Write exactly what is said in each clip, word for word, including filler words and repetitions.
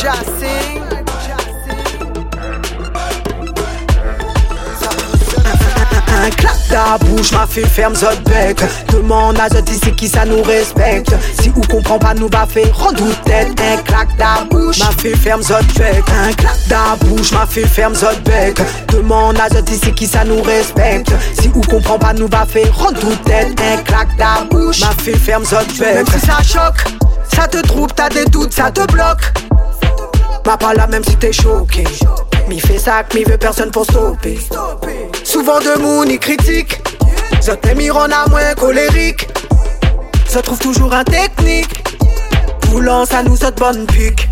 Jassing. Un clap ta bouche, ma fille ferme zot bec. Demande à zot ici qui ça nous respecte. Si ou comprend pas nous va faire rendre tête. Un clap ta bouche, ma fille ferme zot bec. Un clap ta bouche, ma fille ferme zot bec. Demande à zot ici qui ça nous respecte. Si ou comprend pas nous va faire rendre tête. Un clap ta bouche, ma fille ferme zot bec. Même si ça choque, ça te trouble, t'as des doutes, ça te bloque. M'a pas là même si t'es choqué. Mi fait sac, mi veut personne pour stopper. Souvent de moun y critique. Zot m'aimeront à moins colérique. Se trouve toujours un technique. Voulant ça nous saute bonne pique.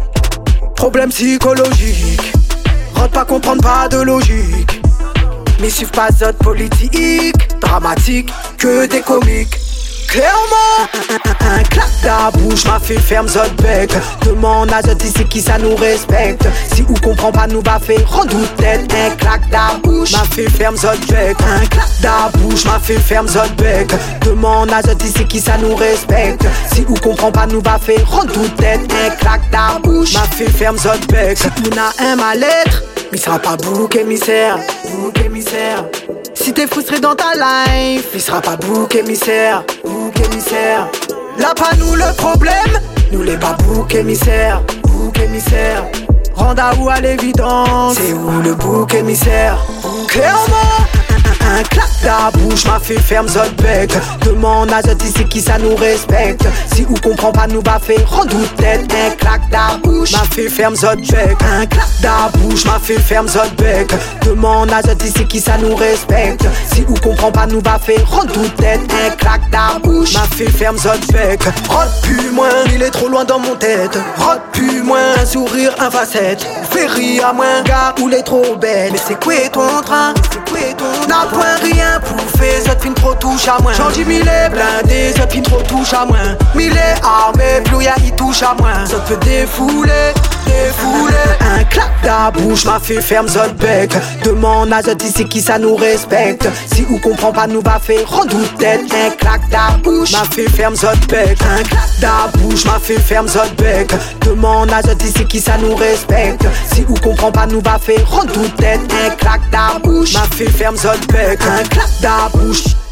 Problème psychologique. Rentre pas comprendre pas de logique. Mais suivent pas zot politique. Dramatique que des comiques. Clairement, un, un, un clap ta bouche, ma fille ferme zot bec. Demande à zot ici qui ça nous respecte. Si ou comprend pas nous va faire rendre tête. Un clap ta bouche, ma fille ferme zot bec. Un clap ta bouche, ma fille ferme zot bec. Demande à zot ici qui ça nous respecte. Si ou comprend pas nous va faire rendre tête. Un clap ta bouche, ma fille ferme zot bec. Si tu n'as un mal-être, mais sera pas bouc émissaire, bouc émissaire. Si t'es frustré dans ta life, il sera pas bouc émissaire, bouc émissaire. Là pas nous le problème, nous les pas bouc émissaire, bouc émissaire. Randa où à l'évidence, c'est où le bouc émissaire. Clairement, un, un, un clap ta bouche, ma fille ferme zot bec. Demande à zot ici qui ça nous respecte. Si ou comprend pas nous va faire rendre tête. Un clap ta bouche, ma fille ferme zot bec. Un clap ta bouche, ma fille ferme zot bec. Demande à zot ici qui ça nous respecte. Si ou comprend pas nous va faire rendre tête. Un clap ta bouche, ma fille ferme zot bec. Rote plus moins, il est trop loin dans mon tête. Rote plus moins, un sourire, un facette. Fais rire à moins, gars, ou les trop bête. Mais c'est quoi ton train? C'est quoi ton n'a point rien pour faire, zot fin trop touche à moins. J'en dis mille est blindé, zot fin trop touche à moins. Mille est armé, plus y'a il touche à moins. Zot peut défouler, défouler. Un clap ta bouche, ma fille ferme zot bec. Demande à zot ici qui ça nous respecte. Si ou comprend pas nous va faire rendre tête. Un clap ta bouche, ma fille ferme zot bec. Un clap ta bouche, ma fille ferme zot bec. Demande à zot ici qui ça nous respecte. Si ou comprend pas nous va faire rendre tête. Un clap ta bouche, ma fille ferme zot bec. Un clap ta bouche.